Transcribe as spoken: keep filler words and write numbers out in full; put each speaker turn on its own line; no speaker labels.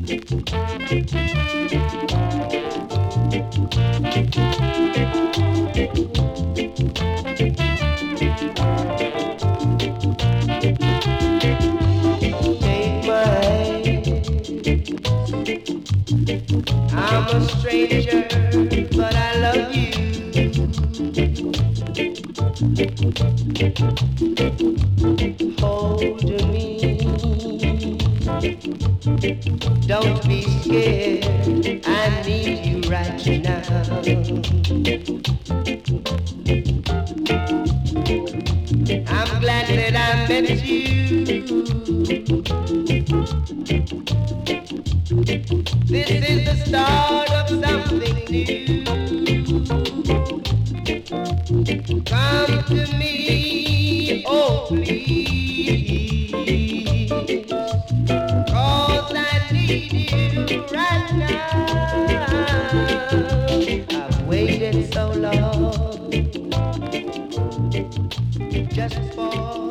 Take my hand. I'm a stranger, but I love you. Hold me. Don't be scared. I need you right now. I'm glad that I met you. This is the start of something new. Come to me, oh please, 'cause I need you right now. I've waited so long just for